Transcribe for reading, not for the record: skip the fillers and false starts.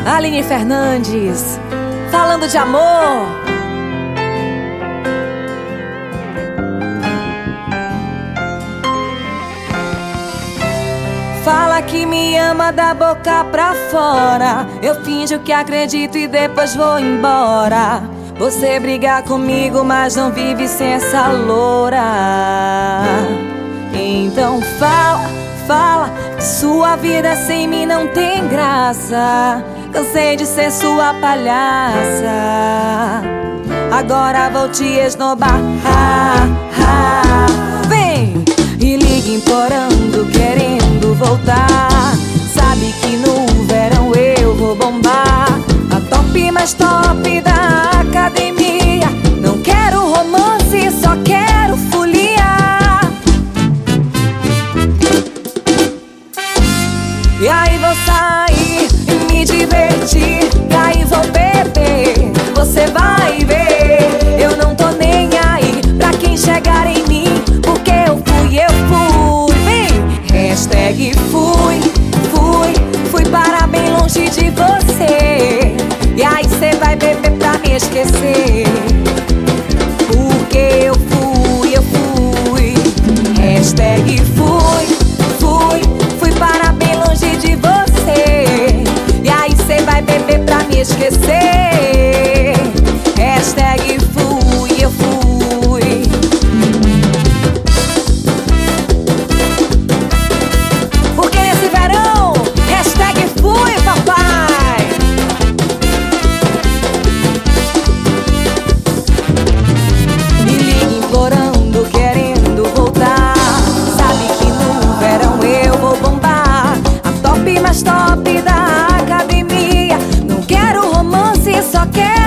Aline Fernandes, falando de amor. Fala que me ama da boca pra fora. Eu finjo que acredito e depois vou embora. Você briga comigo, mas não vive sem essa loura. Então fala que sua vida sem mim não tem graça. Cansei de ser sua palhaça. Agora vou te esnobar. Vem e liga implorando, querendo voltar. Sabe que no verão eu vou bombar. A top mais top da academia. Não quero romance, só quero folia. E aí vou sair e me divertir. E aí vou beber, você vai ver. Eu não tô nem aí pra quem chegar em mim, porque eu fui. Vem, hashtag fui para bem longe de você. E aí cê vai beber pra me esquecer, porque eu fui. Hashtag fui para bem longe de você. E aí cê vai beber pra me esquecer. Hashtag eu fui. Porque nesse verão, hashtag fui, papai. Me liga implorando, querendo voltar. Sabe que no verão eu vou bombar. A top mais top da academia. Não quero romance, só quero